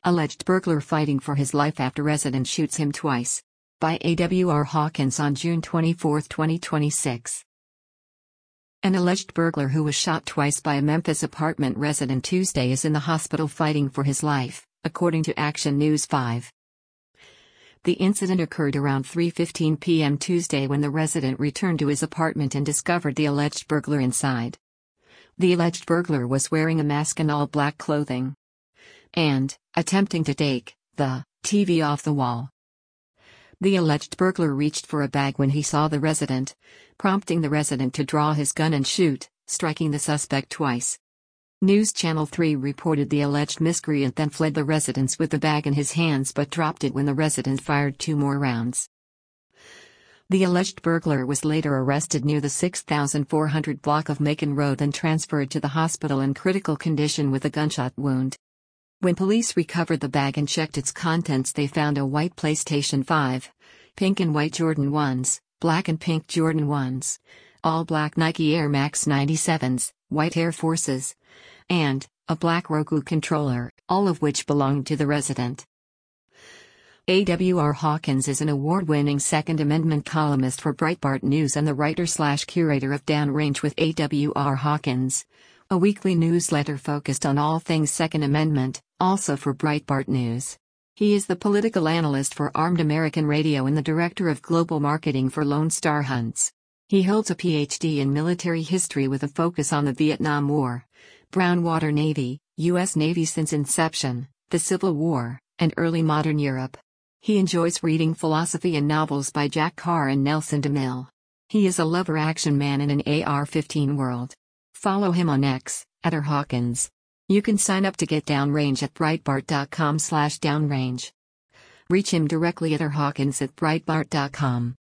Alleged burglar fighting for his life after resident shoots him twice. By A.W.R. Hawkins on June 24, 2026. An alleged burglar who was shot twice by a Memphis apartment resident Tuesday is in the hospital fighting for his life, according to Action News 5. The incident occurred around 3:15 p.m. Tuesday when the resident returned to his apartment and discovered the alleged burglar inside. The alleged burglar was wearing a mask and all black clothing and attempting to take the TV off the wall. The alleged burglar reached for a bag when he saw the resident, prompting the resident to draw his gun and shoot, striking the suspect twice. News Channel 3 reported the alleged miscreant then fled the residence with the bag in his hands but dropped it when the resident fired 2 more rounds. The alleged burglar was later arrested near the 6400 block of Macon Road and transferred to the hospital in critical condition with a gunshot wound. When police recovered the bag and checked its contents, they found a white PlayStation 5, pink and white Jordan 1s, black and pink Jordan 1s, all black Nike Air Max 97s, white Air Forces, and a black Roku controller, all of which belonged to the resident. A.W.R. Hawkins is an award-winning Second Amendment columnist for Breitbart News and the writer/curator of Downrange with A.W.R. Hawkins, a weekly newsletter focused on all things Second Amendment, also for Breitbart News. He is the political analyst for Armed American Radio and the director of global marketing for Lone Star Hunts. He holds a Ph.D. in military history with a focus on the Vietnam War, Brown Water Navy, U.S. Navy since inception, the Civil War, and early modern Europe. He enjoys reading philosophy and novels by Jack Carr and Nelson DeMille. He is a lover action man in an AR-15 world. Follow him on X, @Hawkins. You can sign up to get Downrange at Breitbart.com/downrange. Reach him directly at Hawkins@Breitbart.com.